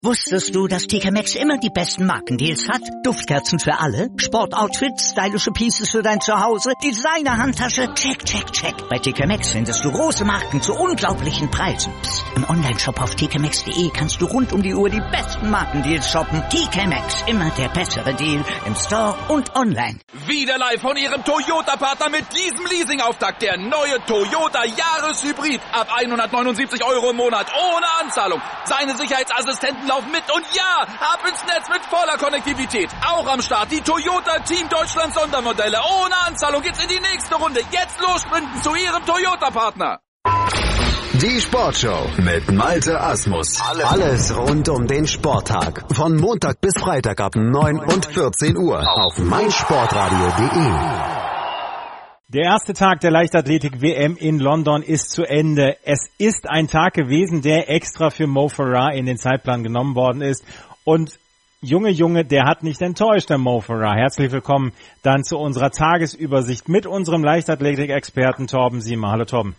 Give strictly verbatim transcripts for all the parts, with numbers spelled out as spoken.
Wusstest du, dass T K Maxx immer die besten Markendeals hat? Duftkerzen für alle, Sportoutfits, stylische Pieces für dein Zuhause, Designer-Handtasche, check, check, check. Bei T K Maxx findest du große Marken zu unglaublichen Preisen. Psst. Im Onlineshop auf t k maxx punkt d e kannst du rund um die Uhr die besten Markendeals shoppen. T K Maxx, immer der bessere Deal im Store und online. Wieder live von Ihrem Toyota-Partner mit diesem Leasing-Auftakt. Der neue Toyota Jahreshybrid. Ab hundertneunundsiebzig Euro im Monat ohne Anzahlung. Seine Sicherheitsassistenten laufen mit und ja, ab ins Netz mit voller Konnektivität. Auch am Start die Toyota Team Deutschland Sondermodelle. Ohne Anzahlung geht's in die nächste Runde. Jetzt los sprinten zu Ihrem Toyota-Partner. Die Sportshow mit Malte Asmus. Alles rund um den Sporttag. Von Montag bis Freitag ab neun und vierzehn Uhr auf meinsportradio punkt de. Der erste Tag der Leichtathletik-W M in London ist zu Ende. Es ist ein Tag gewesen, der extra für Mo Farah in den Zeitplan genommen worden ist. Und Junge, Junge, der hat nicht enttäuscht, der Mo Farah. Herzlich willkommen dann zu unserer Tagesübersicht mit unserem Leichtathletik-Experten Torben Siemer. Hallo Torben.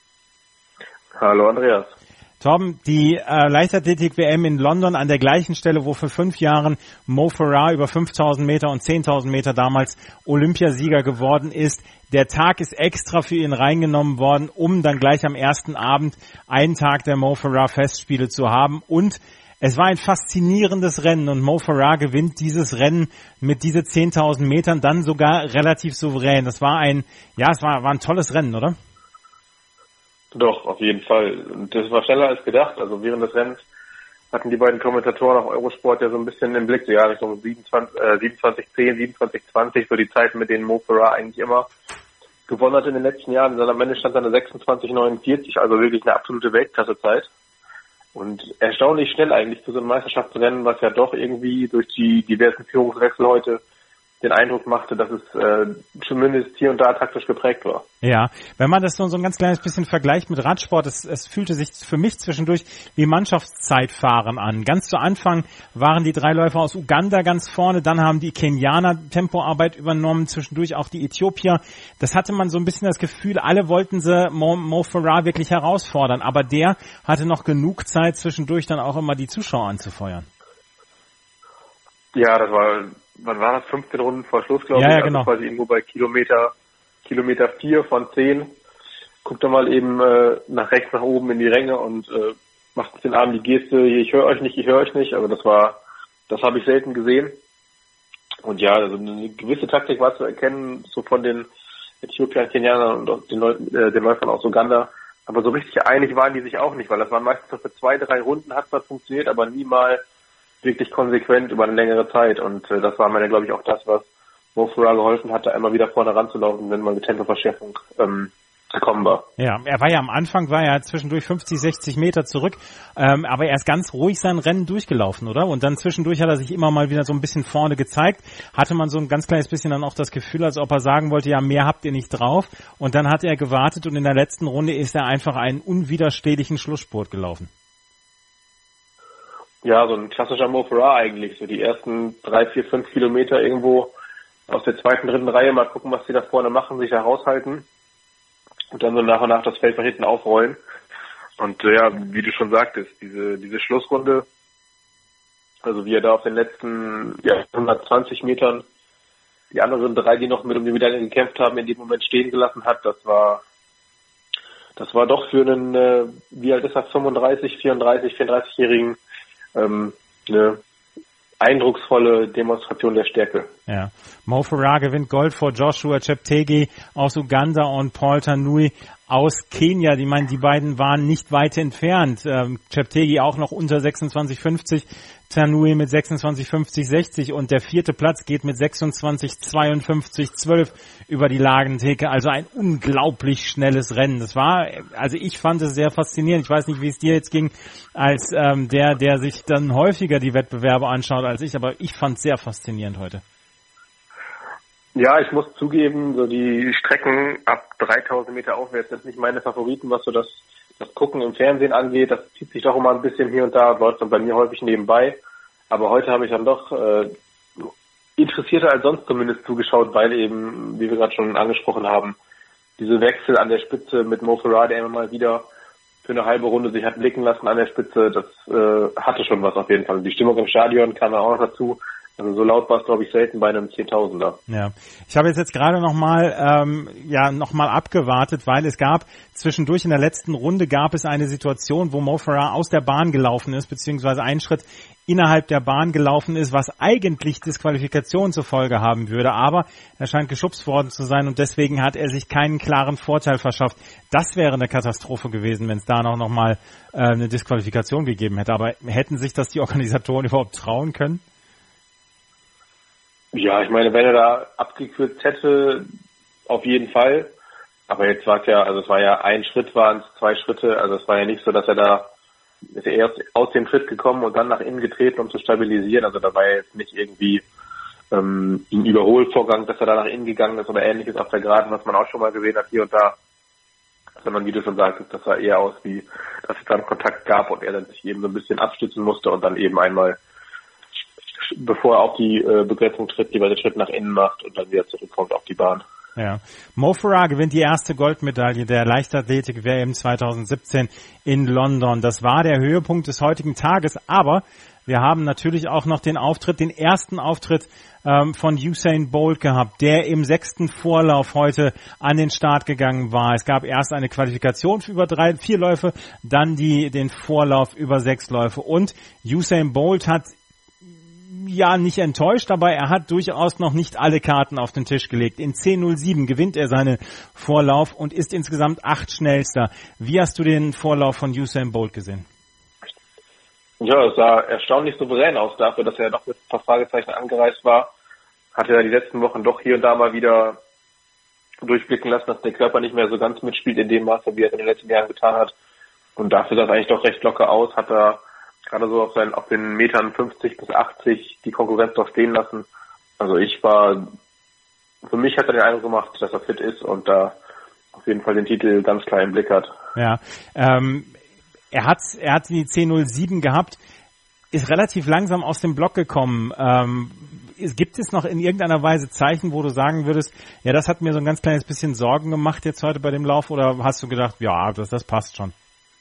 Hallo Andreas. Torben, die äh, Leichtathletik-W M in London an der gleichen Stelle, wo vor fünf Jahren Mo Farah über fünftausend Meter und zehntausend Meter damals Olympiasieger geworden ist. Der Tag ist extra für ihn reingenommen worden, um dann gleich am ersten Abend einen Tag der Mo Farah Festspiele zu haben. Und es war ein faszinierendes Rennen und Mo Farah gewinnt dieses Rennen mit diese zehntausend Metern dann sogar relativ souverän. Das war ein, ja, es war, war ein tolles Rennen, oder? Doch, auf jeden Fall. Und das war schneller als gedacht. Also während des Rennens hatten die beiden Kommentatoren auf Eurosport ja so ein bisschen im Blick, so ja, Richtung siebenundzwanzig, äh, siebenundzwanzig zehn, siebenundzwanzig zwanzig, so die Zeiten, mit denen Mo Farah eigentlich immer gewonnen hat in den letzten Jahren. Und am Ende stand dann eine sechsundzwanzig neunundvierzig, also wirklich eine absolute Weltklassezeit. Und erstaunlich schnell eigentlich für so ein Meisterschaftsrennen, was ja doch irgendwie durch die diversen Führungswechsel heute den Eindruck machte, dass es äh, zumindest hier und da taktisch geprägt war. Ja, wenn man das so, so ein ganz kleines bisschen vergleicht mit Radsport, es, es fühlte sich für mich zwischendurch wie Mannschaftszeitfahren an. Ganz zu Anfang waren die drei Läufer aus Uganda ganz vorne, dann haben die Kenianer Tempoarbeit übernommen, zwischendurch auch die Äthiopier. Das hatte man so ein bisschen das Gefühl, alle wollten sie Mo, Mo Farah wirklich herausfordern, aber der hatte noch genug Zeit, zwischendurch dann auch immer die Zuschauer anzufeuern. Ja, das war, wann war das? fünfzehn Runden vor Schluss, glaube ja, ich. Ja, genau. Also quasi irgendwo bei Kilometer, Kilometer vier von zehn. Guckt er mal eben äh, nach rechts, nach oben in die Ränge und äh, macht mit den Armen die Geste, ich höre euch nicht, ich höre euch nicht. Also das war, das habe ich selten gesehen. Und ja, also eine gewisse Taktik war zu erkennen, so von den Äthiopiern, Kenianern und den, Leuten, äh, den Läufern aus Uganda. Aber so richtig einig waren die sich auch nicht, weil das waren meistens so für zwei, drei Runden hat das funktioniert, aber nie mal wirklich konsequent über eine längere Zeit. Und äh, das war mir, glaube ich, auch das, was Mo Farah geholfen hat, da einmal wieder vorne ranzulaufen, wenn mal eine Tempoverschärfung ähm, gekommen war. Ja, er war ja am Anfang, war ja zwischendurch fünfzig, sechzig Meter zurück, ähm, aber er ist ganz ruhig sein Rennen durchgelaufen, oder? Und dann zwischendurch hat er sich immer mal wieder so ein bisschen vorne gezeigt, hatte man so ein ganz kleines bisschen dann auch das Gefühl, als ob er sagen wollte, ja, mehr habt ihr nicht drauf. Und dann hat er gewartet und in der letzten Runde ist er einfach einen unwiderstehlichen Schlussspurt gelaufen. Ja, so ein klassischer Mo Farah eigentlich. So die ersten drei, vier, fünf Kilometer irgendwo aus der zweiten, dritten Reihe mal gucken, was die da vorne machen, sich da raushalten und dann so nach und nach das Feld von hinten aufrollen. Und äh, ja, wie du schon sagtest, diese diese Schlussrunde, also wie er da auf den letzten ja, hundertzwanzig Metern die anderen drei, die noch mit um die Medaille gekämpft haben, in dem Moment stehen gelassen hat, das war das war doch für einen, äh, wie alt ist er, fünfunddreißig, vierunddreißig, vierunddreißigjährigen Ähm, eine eindrucksvolle Demonstration der Stärke. Ja, Mo Farah gewinnt Gold vor Joshua Cheptegei aus Uganda und Paul Tanui aus Kenia. Die meinen, die beiden waren nicht weit entfernt. Ähm, Cheptegei auch noch unter sechsundzwanzig fünfzig, Tanui mit sechsundzwanzig fünfzig sechzig und der vierte Platz geht mit sechsundzwanzig zweiundfünfzig zwölf über die Lagentheke. Also ein unglaublich schnelles Rennen. Das war, also ich fand es sehr faszinierend. Ich weiß nicht, wie es dir jetzt ging, als ähm, der, der sich dann häufiger die Wettbewerbe anschaut als ich, aber ich fand es sehr faszinierend heute. Ja, ich muss zugeben, so die Strecken ab dreitausend Meter aufwärts sind nicht meine Favoriten, was so das, das Gucken im Fernsehen angeht. Das zieht sich doch immer ein bisschen hier und da, läuft dann bei mir häufig nebenbei. Aber heute habe ich dann doch äh, interessierter als sonst zumindest zugeschaut, weil eben, wie wir gerade schon angesprochen haben, diese Wechsel an der Spitze mit Mo Farah, der immer mal wieder für eine halbe Runde sich hat blicken lassen an der Spitze, das äh, hatte schon was auf jeden Fall. Die Stimmung im Stadion kam auch noch dazu. Also so laut war es, glaube ich, selten bei einem Zehntausender. Ja, ich habe jetzt, jetzt gerade nochmal ähm, ja, noch mal abgewartet, weil es gab zwischendurch in der letzten Runde gab es eine Situation, wo Mo Farah aus der Bahn gelaufen ist, beziehungsweise einen Schritt innerhalb der Bahn gelaufen ist, was eigentlich Disqualifikation zur Folge haben würde, aber er scheint geschubst worden zu sein und deswegen hat er sich keinen klaren Vorteil verschafft. Das wäre eine Katastrophe gewesen, wenn es da noch, noch mal äh, eine Disqualifikation gegeben hätte. Aber hätten sich das die Organisatoren überhaupt trauen können? Ja, ich meine, wenn er da abgekürzt hätte, auf jeden Fall. Aber jetzt war es ja, also es war ja ein Schritt, waren es zwei Schritte, also es war ja nicht so, dass er da ist er erst aus dem Schritt gekommen und dann nach innen getreten, um zu stabilisieren. Also da war ja jetzt nicht irgendwie ähm, ein Überholvorgang, dass er da nach innen gegangen ist oder ähnliches auf der Geraden, was man auch schon mal gesehen hat hier und da. Sondern wie du schon sagtest, das sah eher aus wie, dass es dann Kontakt gab und er dann sich eben so ein bisschen abstützen musste und dann eben einmal, bevor er auf die äh, Begrenzung tritt, lieber den Schritt nach innen macht und dann wieder zurückkommt auf die Bahn. Ja. Mo Farah gewinnt die erste Goldmedaille der Leichtathletik-W M zwanzig siebzehn in London. Das war der Höhepunkt des heutigen Tages, aber wir haben natürlich auch noch den Auftritt, den ersten Auftritt ähm, von Usain Bolt gehabt, der im sechsten Vorlauf heute an den Start gegangen war. Es gab erst eine Qualifikation für über drei, vier Läufe, dann die, den Vorlauf über sechs Läufe und Usain Bolt hat ja nicht enttäuscht, aber er hat durchaus noch nicht alle Karten auf den Tisch gelegt. In zehn null sieben gewinnt er seinen Vorlauf und ist insgesamt acht schnellster. Wie hast du den Vorlauf von Usain Bolt gesehen? Ja, es sah erstaunlich souverän aus dafür, dass er noch mit ein paar Fragezeichen angereist war. Hat er die letzten Wochen doch hier und da mal wieder durchblicken lassen, dass der Körper nicht mehr so ganz mitspielt in dem Maße, wie er es in den letzten Jahren getan hat. Und dafür sah es eigentlich doch recht locker aus, hat er gerade so auf seinen, auf den Metern fünfzig bis achtzig die Konkurrenz doch stehen lassen. Also ich war, für mich hat er den Eindruck gemacht, dass er fit ist und da auf jeden Fall den Titel ganz klar im Blick hat. Ja, ähm, er hat, er hat die zehn null sieben gehabt, ist relativ langsam aus dem Block gekommen. Ähm, ist, gibt es noch in irgendeiner Weise Zeichen, wo du sagen würdest, ja, das hat mir so ein ganz kleines bisschen Sorgen gemacht jetzt heute bei dem Lauf, oder hast du gedacht, ja, das, das passt schon?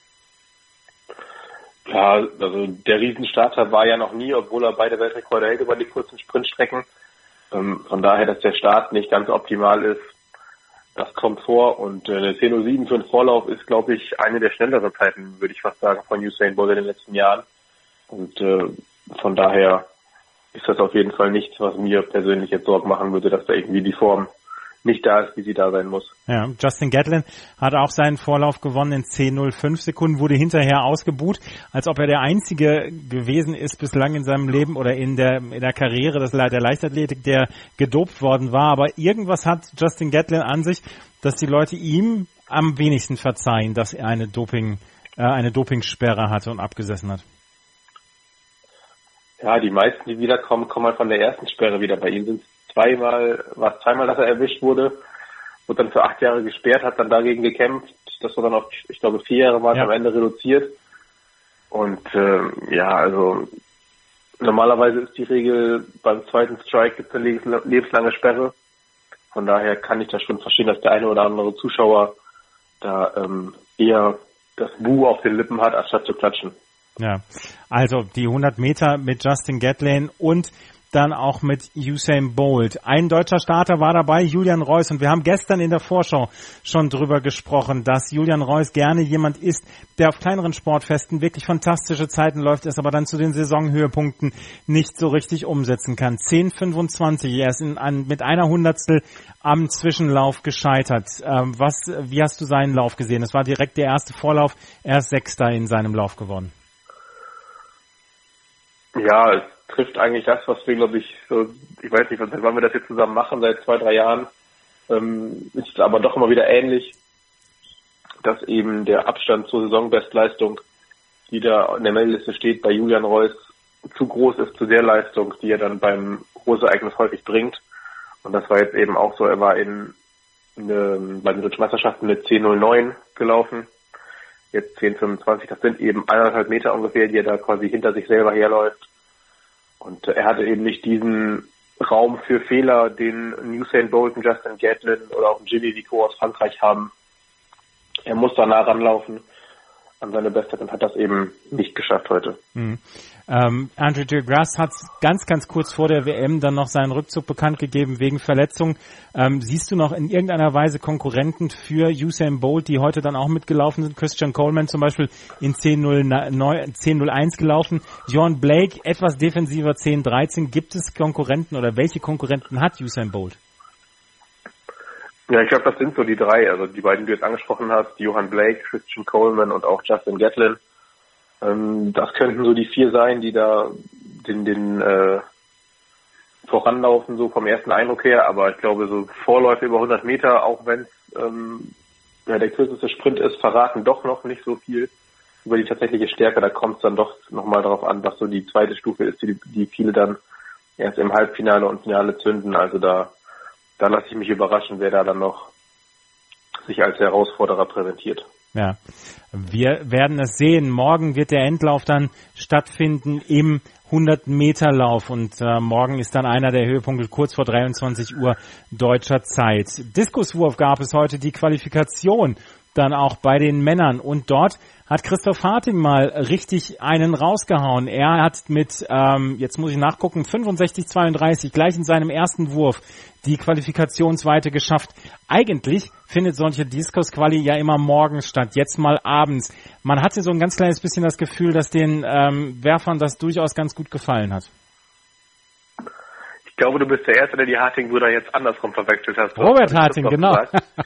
Ja, also der Riesenstarter war ja noch nie, obwohl er beide Weltrekorde hält über die kurzen Sprintstrecken. Ähm, von daher, dass der Start nicht ganz optimal ist, das kommt vor. Und äh, eine zehn null sieben für den Vorlauf ist, glaube ich, eine der schnelleren Zeiten, würde ich fast sagen, von Usain Bolt in den letzten Jahren. Und äh, von daher ist das auf jeden Fall nichts, was mir persönlich jetzt Sorgen machen würde, dass da irgendwie die Form nicht da ist, wie sie da sein muss. Ja, Justin Gatlin hat auch seinen Vorlauf gewonnen in zehn null fünf Sekunden, wurde hinterher ausgebuht, als ob er der Einzige gewesen ist bislang in seinem Leben oder in der in der Karriere des, der Leichtathletik, der gedopt worden war. Aber irgendwas hat Justin Gatlin an sich, dass die Leute ihm am wenigsten verzeihen, dass er eine Doping äh, eine Dopingsperre hatte und abgesessen hat. Ja, die meisten, die wiederkommen, kommen halt von der ersten Sperre wieder. Bei ihm sind es zweimal, war es zweimal, dass er erwischt wurde, wurde dann für acht Jahre gesperrt, hat dann dagegen gekämpft. Das war dann auf, ich glaube, vier Jahre war es ja am Ende reduziert. Und äh, ja, also normalerweise ist die Regel, beim zweiten Strike gibt es eine lebenslange Sperre. Von daher kann ich das schon verstehen, dass der eine oder andere Zuschauer da ähm, eher das Buh auf den Lippen hat, anstatt zu klatschen. Ja, also die hundert Meter mit Justin Gatlin und dann auch mit Usain Bolt. Ein deutscher Starter war dabei, Julian Reus, und wir haben gestern in der Vorschau schon drüber gesprochen, dass Julian Reus gerne jemand ist, der auf kleineren Sportfesten wirklich fantastische Zeiten läuft, es aber dann zu den Saisonhöhepunkten nicht so richtig umsetzen kann. zehn fünfundzwanzig, er ist in, an, mit einer Hundertstel am Zwischenlauf gescheitert. Ähm, was, wie hast du seinen Lauf gesehen? Es war direkt der erste Vorlauf, er ist Sechster in seinem Lauf geworden. Ja, es trifft eigentlich das, was wir, glaube ich, so, ich weiß nicht, seit wann wir das jetzt zusammen machen, seit zwei, drei Jahren, ähm, ist aber doch immer wieder ähnlich, dass eben der Abstand zur Saisonbestleistung, die da in der Meldeliste steht, bei Julian Reus zu groß ist zu der Leistung, die er dann beim Großereignis häufig bringt. Und das war jetzt eben auch so, er war in, in eine, bei den Deutschen Meisterschaften mit zehn null neun gelaufen. Jetzt zehn fünfundzwanzig, das sind eben eineinhalb Meter ungefähr, die er da quasi hinter sich selber herläuft. Und er hatte eben nicht diesen Raum für Fehler, den Usain Bolt, Justin Gatlin oder auch Jimmy Vico aus Frankreich haben. Er muss da nah ranlaufen. an seine Bestzeit und hat das eben nicht geschafft heute. Mhm. Ähm, Andre de Grasse hat ganz, ganz kurz vor der W M dann noch seinen Rückzug bekannt gegeben wegen Verletzung. Ähm, siehst du noch in irgendeiner Weise Konkurrenten für Usain Bolt, die heute dann auch mitgelaufen sind? Christian Coleman zum Beispiel in zehn null eins gelaufen. John Blake etwas defensiver zehn dreizehn. Gibt es Konkurrenten oder welche Konkurrenten hat Usain Bolt? Ja, ich glaube, das sind so die drei. Also die beiden, die du jetzt angesprochen hast, Johan Blake, Christian Coleman und auch Justin Gatlin. Ähm, das könnten so die vier sein, die da den, den äh, voranlaufen, so vom ersten Eindruck her. Aber ich glaube, so Vorläufe über hundert Meter, auch wenn es ähm, ja, der kürzeste Sprint ist, verraten doch noch nicht so viel über die tatsächliche Stärke. Da kommt es dann doch nochmal darauf an, was so die zweite Stufe ist, die, die viele dann erst im Halbfinale und Finale zünden. Also da Da lasse ich mich überraschen, wer da dann noch sich als Herausforderer präsentiert. Ja, wir werden es sehen. Morgen wird der Endlauf dann stattfinden im hundert-Meter-Lauf und äh, morgen ist dann einer der Höhepunkte kurz vor dreiundzwanzig Uhr deutscher Zeit. Diskuswurf gab es heute, die Qualifikation dann auch bei den Männern und dort hat Christoph Harting mal richtig einen rausgehauen. Er hat mit, ähm, jetzt muss ich nachgucken, fünfundsechzig zweiunddreißig gleich in seinem ersten Wurf die Qualifikationsweite geschafft. Eigentlich findet solche Diskus-Quali ja immer morgens statt, jetzt mal abends. Man hatte so ein ganz kleines bisschen das Gefühl, dass den ähm, Werfern das durchaus ganz gut gefallen hat. Ich glaube, du bist der Erste, der die Harting-Brüder jetzt andersrum verwechselt hast. Robert Harting, genau.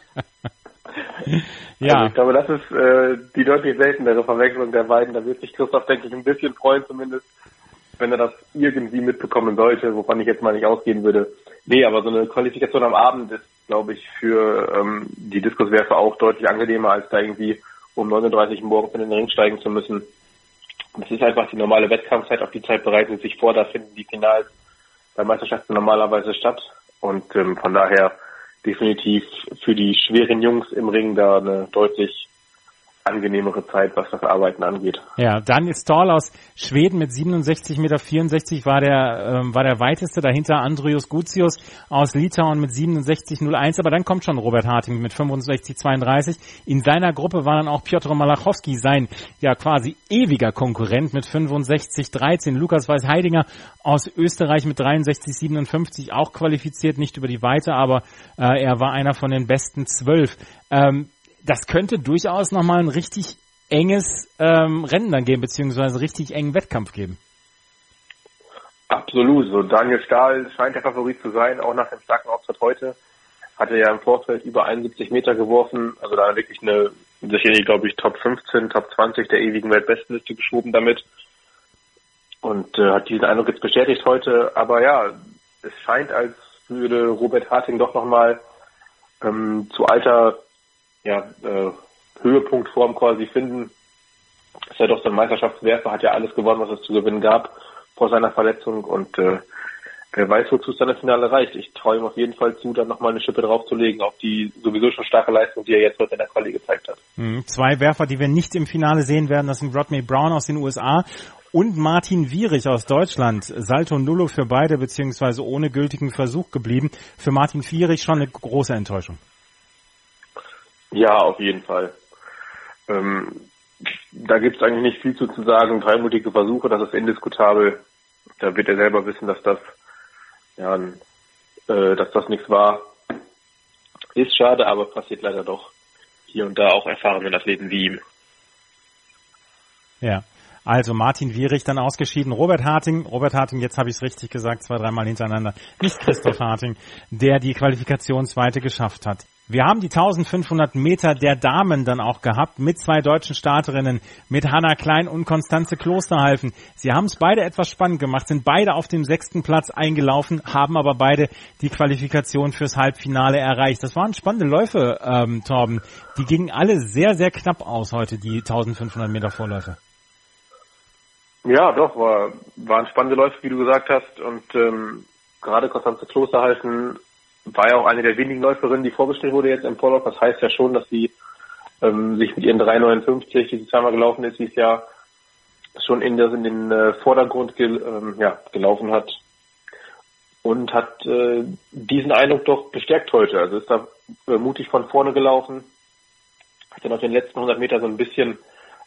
Ja. Also ich glaube, das ist äh, die deutlich seltenere Verwechslung der beiden. Da wird sich Christoph, denke ich, ein bisschen freuen zumindest, wenn er das irgendwie mitbekommen sollte, wovon ich jetzt mal nicht ausgehen würde. Nee, aber so eine Qualifikation am Abend ist, glaube ich, für ähm, die Diskuswerfer auch deutlich angenehmer, als da irgendwie um neununddreißig Uhr morgens in den Ring steigen zu müssen. Das ist einfach die normale Wettkampfzeit, auf die Zeit bereiten sich vor, da finden die Finals bei Meisterschaften normalerweise statt. Und ähm, von daher definitiv für die schweren Jungs im Ring da eine deutlich angenehmere Zeit, was das Arbeiten angeht. Ja, Daniel Stahl aus Schweden mit siebenundsechzig Komma vierundsechzig Meter war der ähm, war der weiteste, dahinter Andrius Gutsius aus Litauen mit siebenundsechzig Komma null eins, aber dann kommt schon Robert Harting mit fünfundsechzig Komma zweiunddreißig. In seiner Gruppe war dann auch Piotr Malachowski, sein ja quasi ewiger Konkurrent mit fünfundsechzig Komma dreizehn. Lukas Weiß-Heidinger aus Österreich mit dreiundsechzig Komma siebenundfünfzig auch qualifiziert, nicht über die Weite, aber äh, er war einer von den besten zwölf. Ähm, Das könnte durchaus nochmal ein richtig enges ähm, Rennen dann geben, beziehungsweise richtig engen Wettkampf geben. Absolut. So Daniel Stahl scheint der Favorit zu sein, auch nach dem starken Auftritt heute. Hatte ja im Vorfeld über einundsiebzig Meter geworfen, also da wirklich eine, sicherlich glaube ich Top fünfzehn, Top zwanzig der ewigen Weltbestenliste geschoben damit. Und äh, hat diesen Eindruck jetzt bestätigt heute. Aber ja, es scheint, als würde Robert Harting doch nochmal ähm, zu alter ja, äh, Höhepunktform quasi finden. Ist ja doch so ein Meisterschaftswerfer, hat ja alles gewonnen, was es zu gewinnen gab vor seiner Verletzung und äh, wer weiß, wozu es dann im Finale reicht. Ich traue ihm auf jeden Fall zu, dann nochmal eine Schippe draufzulegen auf die sowieso schon starke Leistung, die er jetzt heute in der Quali gezeigt hat. Mhm. Zwei Werfer, die wir nicht im Finale sehen werden, das sind Rodney Brown aus den U S A und Martin Wierich aus Deutschland. Salto Nullo für beide, beziehungsweise ohne gültigen Versuch geblieben. Für Martin Wierich schon eine große Enttäuschung. Ja, auf jeden Fall. Ähm, da gibt es eigentlich nicht viel zu, zu sagen. Dreimutige Versuche, das ist indiskutabel. Da wird er selber wissen, dass das ja, äh, dass das nichts war. Ist schade, aber passiert leider doch hier und da auch erfahrenen Athleten wie ihm. Ja. Also Martin Wierich dann ausgeschieden, Robert Harting, Robert Harting, jetzt habe ich es richtig gesagt, zwei, dreimal hintereinander, nicht Christoph Harting, der die Qualifikationsweite geschafft hat. Wir haben die eintausendfünfhundert Meter der Damen dann auch gehabt mit zwei deutschen Starterinnen, mit Hanna Klein und Konstanze Klosterhalfen. Sie haben es beide etwas spannend gemacht, sind beide auf dem sechsten Platz eingelaufen, haben aber beide die Qualifikation fürs Halbfinale erreicht. Das waren spannende Läufe, ähm, Torben. Die gingen alle sehr, sehr knapp aus heute, die eintausendfünfhundert Meter Vorläufe. Ja, doch, war, waren spannende Läufe, wie du gesagt hast. Und ähm, gerade Konstanze Klosterhalfen war ja auch eine der wenigen Läuferinnen, die vorgestellt wurde jetzt im Vorlauf. Das heißt ja schon, dass sie ähm, sich mit ihren drei neunundfünfzig, die sie zweimal gelaufen ist, dieses Jahr schon in, das, in den äh, Vordergrund gel, ähm, ja, gelaufen hat. Und hat äh, diesen Eindruck doch bestärkt heute. Also ist da äh, mutig von vorne gelaufen. Hat dann auf den letzten hundert Meter so ein bisschen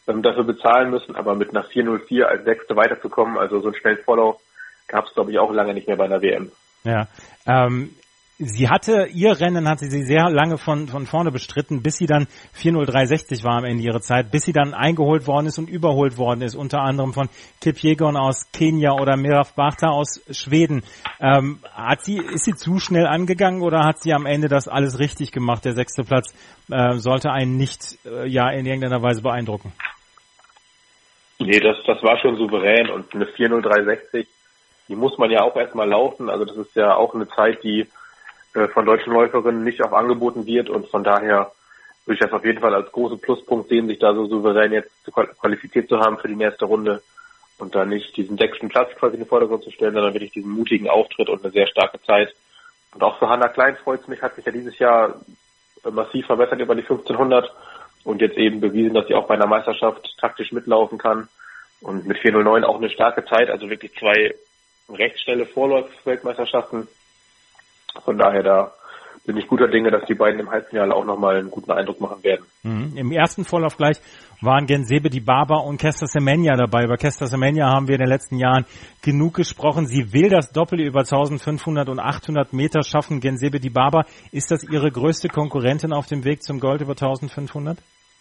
ähm, dafür bezahlen müssen, aber mit einer vier null vier als Sechste weiterzukommen, also so einen schnellen Vorlauf gab es, glaube ich, auch lange nicht mehr bei einer W M. Ja, ähm, sie hatte, ihr Rennen hatte sie sehr lange von, von vorne bestritten, bis sie dann vier null drei sechzig war am Ende ihrer Zeit, bis sie dann eingeholt worden ist und überholt worden ist, unter anderem von Kipyegon aus Kenia oder Mirav Bachta aus Schweden. Ähm, hat sie, ist sie zu schnell angegangen oder hat sie am Ende das alles richtig gemacht? Der sechste Platz äh, sollte einen nicht äh, ja in irgendeiner Weise beeindrucken. Nee, das, das war schon souverän und eine vier null drei sechzig, die muss man ja auch erstmal laufen, also das ist ja auch eine Zeit, die von deutschen Läuferinnen nicht auch angeboten wird und von daher würde ich das auf jeden Fall als großen Pluspunkt sehen, sich da so souverän jetzt qualifiziert zu haben für die nächste Runde und da nicht diesen sechsten Platz quasi in den Vordergrund zu stellen, sondern wirklich diesen mutigen Auftritt und eine sehr starke Zeit. Und auch für Hannah Klein freut es mich, hat sich ja dieses Jahr massiv verbessert über die fünfzehnhundert und jetzt eben bewiesen, dass sie auch bei einer Meisterschaft taktisch mitlaufen kann und mit vier null neun auch eine starke Zeit, also wirklich zwei recht schnelle Vorlaufsweltmeisterschaften. Von daher, da bin ich guter Dinge, dass die beiden im Halbfinale auch nochmal einen guten Eindruck machen werden. Mhm. Im ersten Vorlauf gleich waren Gensebe Dibaba und Kester Semenya dabei. Über Kester Semenya haben wir in den letzten Jahren genug gesprochen. Sie will das Doppel über eintausendfünfhundert und achthundert Meter schaffen. Gensebe Dibaba, ist das ihre größte Konkurrentin auf dem Weg zum Gold über eintausendfünfhundert?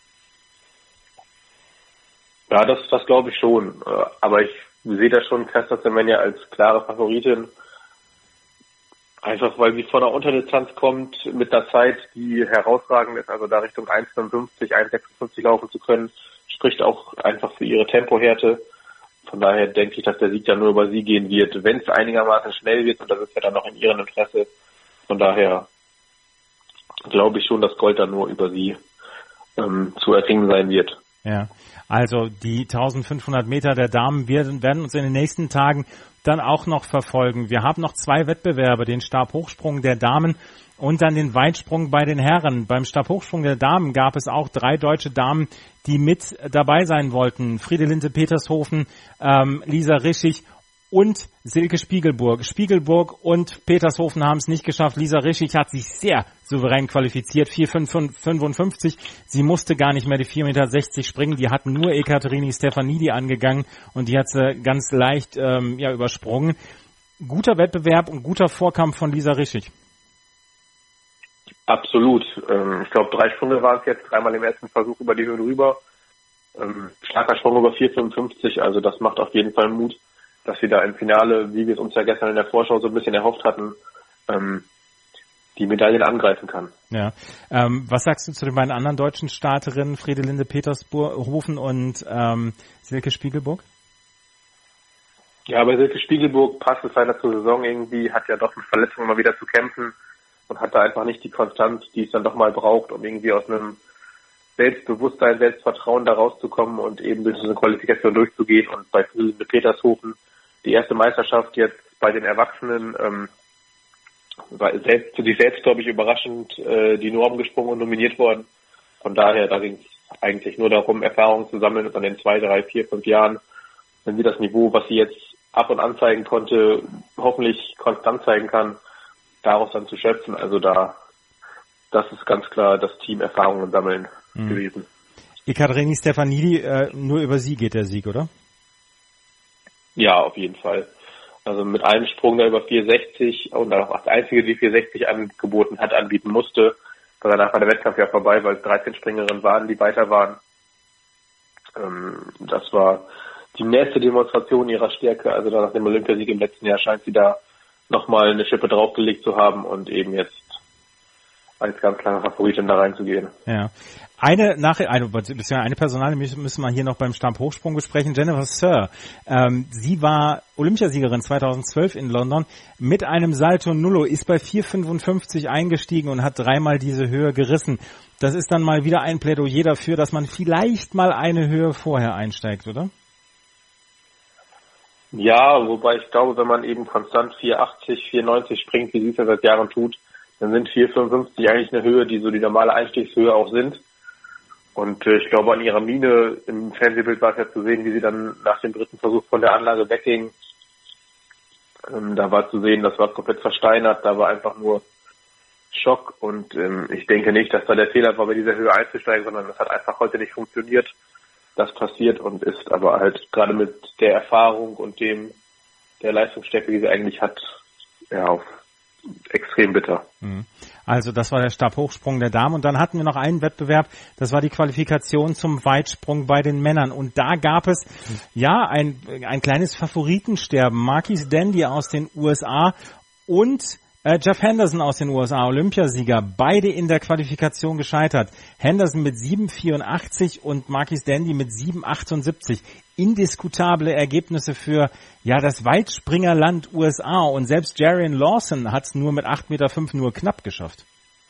Ja, das, das glaube ich schon. Aber ich sehe da schon Kester Semenya als klare Favoritin. Einfach weil sie von der Unterdistanz kommt mit einer Zeit, die herausragend ist, also da Richtung eins fünfundfünfzig, eins sechsundfünfzig laufen zu können, spricht auch einfach für ihre Tempohärte. Von daher denke ich, dass der Sieg dann nur über sie gehen wird, wenn es einigermaßen schnell wird und das ist ja dann noch in ihrem Interesse. Von daher glaube ich schon, dass Gold dann nur über sie ähm, zu erringen sein wird. Ja, also die eintausendfünfhundert Meter der Damen werden, werden uns in den nächsten Tagen dann auch noch verfolgen. Wir haben noch zwei Wettbewerbe, den Stabhochsprung der Damen und dann den Weitsprung bei den Herren. Beim Stabhochsprung der Damen gab es auch drei deutsche Damen, die mit dabei sein wollten. Friederlinde Petershofen, ähm, Lisa Rischig und Silke Spiegelburg. Spiegelburg und Petershofen haben es nicht geschafft. Lisa Rischig hat sich sehr souverän qualifiziert, vier fünfundfünfzig. Sie musste gar nicht mehr die vier Meter sechzig springen. Die hatten nur Ekaterini Stefanidi angegangen und die hat sie ganz leicht ähm, ja, übersprungen. Guter Wettbewerb und guter Vorkampf von Lisa Rischig. Absolut. Ähm, ich glaube, drei Sprünge waren es jetzt, dreimal im ersten Versuch über die Höhe drüber. Ähm, starker Sprung über vier fünfundfünfzig, also das macht auf jeden Fall Mut, dass sie da im Finale, wie wir es uns ja gestern in der Vorschau so ein bisschen erhofft hatten, ähm, die Medaillen angreifen kann. Ja. Ähm, was sagst du zu den beiden anderen deutschen Starterinnen, Friederlinde Petershofen und ähm, Silke Spiegelburg? Ja, bei Silke Spiegelburg passt es leider zur Saison irgendwie, hat ja doch mit Verletzungen mal wieder zu kämpfen und hat da einfach nicht die Konstanz, die es dann doch mal braucht, um irgendwie aus einem Selbstbewusstsein, Selbstvertrauen da rauszukommen und eben durch diese Qualifikation durchzugehen. Und bei Friederlinde Petershofen die erste Meisterschaft jetzt bei den Erwachsenen, ähm, war selbst, für sich selbst, glaube ich, überraschend äh, die Norm gesprungen und nominiert worden. Von daher, da ging es eigentlich nur darum, Erfahrungen zu sammeln und an den zwei, drei, vier, fünf Jahren, wenn sie das Niveau, was sie jetzt ab und an zeigen konnte, hoffentlich konstant zeigen kann, daraus dann zu schöpfen. Also da, das ist ganz klar das Team Erfahrungen sammeln mhm. gewesen. Ekaterini Stefanidi, äh, nur über sie geht der Sieg, oder? Ja, auf jeden Fall. Also mit einem Sprung da über vier sechzig und auch als einzige, die vier sechzig angeboten hat, anbieten musste, weil danach war der Wettkampf ja vorbei, weil es dreizehn Springerinnen waren, die weiter waren. Ähm, das war die nächste Demonstration ihrer Stärke. Also nach dem Olympiasieg im letzten Jahr scheint sie da nochmal eine Schippe draufgelegt zu haben und eben jetzt als ganz klare Favoritin da reinzugehen. Ja. Eine Nachricht, eine, eine Personale müssen wir hier noch beim Stabhochsprung besprechen. Jennifer Sir, ähm, sie war Olympiasiegerin zweitausendzwölf in London mit einem Salto Nullo, ist bei vier fünfundfünfzig eingestiegen und hat dreimal diese Höhe gerissen. Das ist dann mal wieder ein Plädoyer dafür, dass man vielleicht mal eine Höhe vorher einsteigt, oder? Ja, wobei ich glaube, wenn man eben konstant vier achtzig, vier neunzig springt, wie sie es ja seit Jahren tut, dann sind vier fünfundfünfzig eigentlich eine Höhe, die so die normale Einstiegshöhe auch sind. Und äh, ich glaube, an ihrer Miene im Fernsehbild war es ja zu sehen, wie sie dann nach dem dritten Versuch von der Anlage wegging. Ähm, da war zu sehen, das war komplett versteinert, da war einfach nur Schock. Und ähm, ich denke nicht, dass da der Fehler war, bei dieser Höhe einzusteigen, sondern das hat einfach heute nicht funktioniert. das passiert und ist aber halt gerade mit der Erfahrung und dem der Leistungsstärke, die sie eigentlich hat, ja, auf extrem bitter. Also das war der Stabhochsprung der Damen und dann hatten wir noch einen Wettbewerb, das war die Qualifikation zum Weitsprung bei den Männern und da gab es ja ein, ein kleines Favoritensterben. Marquis Dandy aus den U S A und äh, Jeff Henderson aus den U S A, Olympiasieger, beide in der Qualifikation gescheitert. Henderson mit sieben Komma vierundachtzig und Marquis Dandy mit sieben Komma achtundsiebzig. Indiskutable Ergebnisse für ja das Weitspringerland U S A und selbst Jarian Lawson hat es nur mit acht Komma fünf Meter nur knapp geschafft.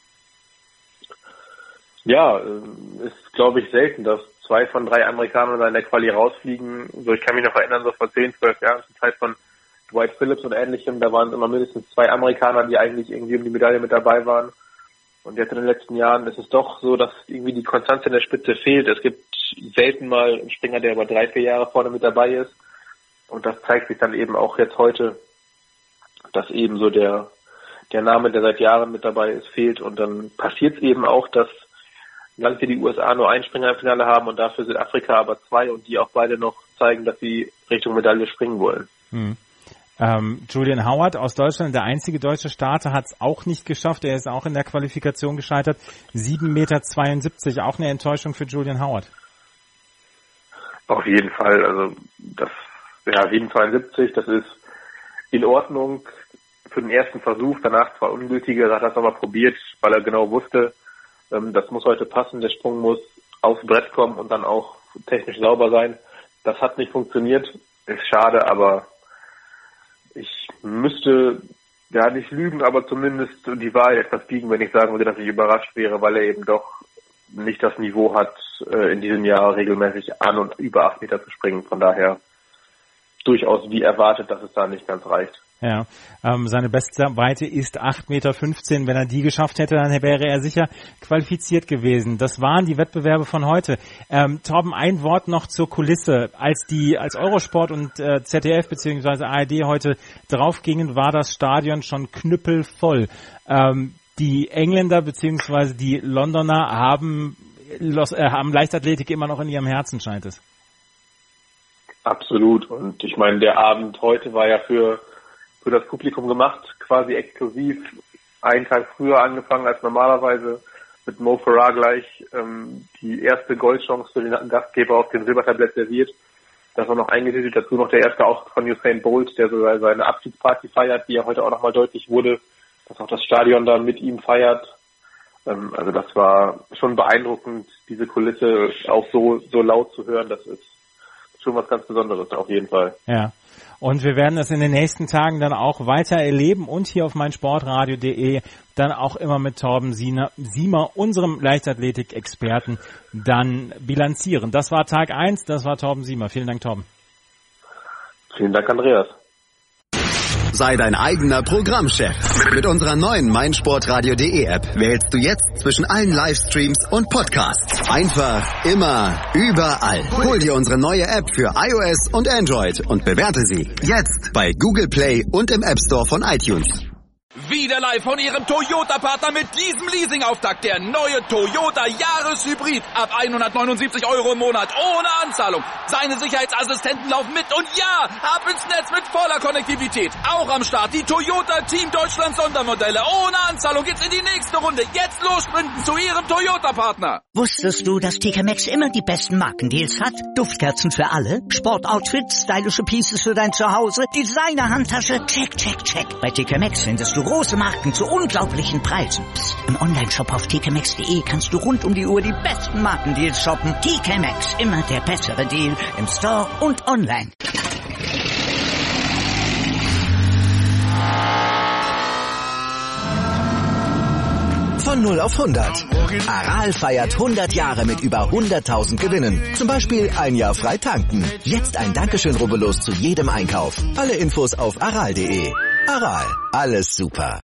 Ja, ist glaube ich selten, dass zwei von drei Amerikanern in der Quali rausfliegen. So, ich kann mich noch erinnern, so vor zehn, zwölf Jahren zur Zeit von Dwight Phillips und Ähnlichem, da waren es immer mindestens zwei Amerikaner, die eigentlich irgendwie um die Medaille mit dabei waren. Und jetzt in den letzten Jahren ist es doch so, dass irgendwie die Konstanz in der Spitze fehlt. Es gibt selten mal einen Springer, der über drei, vier Jahre vorne mit dabei ist. Und das zeigt sich dann eben auch jetzt heute, dass eben so der, der Name, der seit Jahren mit dabei ist, fehlt. Und dann passiert es eben auch, dass Land wie die U S A nur einen Springer im Finale haben und dafür Südafrika aber zwei und die auch beide noch zeigen, dass sie Richtung Medaille springen wollen. Hm. Ähm, Julian Howard aus Deutschland, der einzige deutsche Starter, hat es auch nicht geschafft. Er ist auch in der Qualifikation gescheitert. sieben Komma zweiundsiebzig Meter, auch eine Enttäuschung für Julian Howard. Auf jeden Fall. Also das, ja, sieben Komma zweiundsiebzig, das ist in Ordnung für den ersten Versuch. Danach zwar ungültiger, er hat das nochmal probiert, weil er genau wusste, ähm, das muss heute passen. Der Sprung muss aufs Brett kommen und dann auch technisch sauber sein. Das hat nicht funktioniert. Ist schade, aber ich müsste ja nicht lügen, aber zumindest die Wahrheit etwas biegen, wenn ich sagen würde, dass ich überrascht wäre, weil er eben doch nicht das Niveau hat, in diesem Jahr regelmäßig an und über acht Meter zu springen. Von daher durchaus wie erwartet, dass es da nicht ganz reicht. Ja, ähm, seine Bestweite ist acht Komma fünfzehn Meter. Wenn er die geschafft hätte, dann wäre er sicher qualifiziert gewesen. Das waren die Wettbewerbe von heute. Ähm, Torben, ein Wort noch zur Kulisse. Als die, als Eurosport und äh, Z D F bzw. A R D heute draufgingen, war das Stadion schon knüppelvoll. Ähm, die Engländer bzw. die Londoner haben, los, äh, haben Leichtathletik immer noch in ihrem Herzen, scheint es. Absolut. Und ich meine, der Abend heute war ja für für das Publikum gemacht, quasi exklusiv, einen Tag früher angefangen als normalerweise, mit Mo Farah gleich ähm, die erste Goldchance für den Gastgeber auf dem Silbertablett serviert. Das war noch eingetütet, dazu noch der erste Auftritt von Usain Bolt, der sogar seine Abschiedsparty feiert, die ja heute auch nochmal deutlich wurde, dass auch das Stadion da mit ihm feiert. Ähm, also das war schon beeindruckend, diese Kulisse auch so so laut zu hören, das ist schon was ganz Besonderes, auf jeden Fall. Ja. Und wir werden es in den nächsten Tagen dann auch weiter erleben und hier auf meinsportradio punkt de dann auch immer mit Torben Siemer, unserem Leichtathletik-Experten, dann bilanzieren. Das war Tag eins, das war Torben Siemer. Vielen Dank, Torben. Vielen Dank, Andreas. Sei dein eigener Programmchef. Mit unserer neuen meinsportradio punkt de App wählst du jetzt zwischen allen Livestreams und Podcasts. Einfach, immer, überall. Hol dir unsere neue App für iOS und Android und bewerte sie jetzt bei Google Play und im App Store von iTunes. Wieder live von Ihrem Toyota-Partner mit diesem Leasing-Auftakt. Der neue Toyota Jahreshybrid. Ab hundertneunundsiebzig Euro im Monat. Ohne Anzahlung. Seine Sicherheitsassistenten laufen mit. Und ja, ab ins Netz mit voller Konnektivität. Auch am Start die Toyota Team Deutschland Sondermodelle. Ohne Anzahlung geht's in die nächste Runde. Jetzt los sprinten zu Ihrem Toyota-Partner. Wusstest du, dass T K Maxx immer die besten Markendeals hat? Duftkerzen für alle, Sportoutfits, stylische Pieces für dein Zuhause, Designer-Handtasche, check, check, check. Bei T K Maxx findest du große Marken zu unglaublichen Preisen. Psst. Im Onlineshop auf t k maxx punkt de kannst du rund um die Uhr die besten Markendeals shoppen. T K Maxx, immer der bessere Deal im Store und online. Von null auf hundert. Aral feiert hundert Jahre mit über hunderttausend Gewinnen. Zum Beispiel ein Jahr frei tanken. Jetzt ein Dankeschön, rubbellos zu jedem Einkauf. Alle Infos auf aral punkt de. Aral, alles super.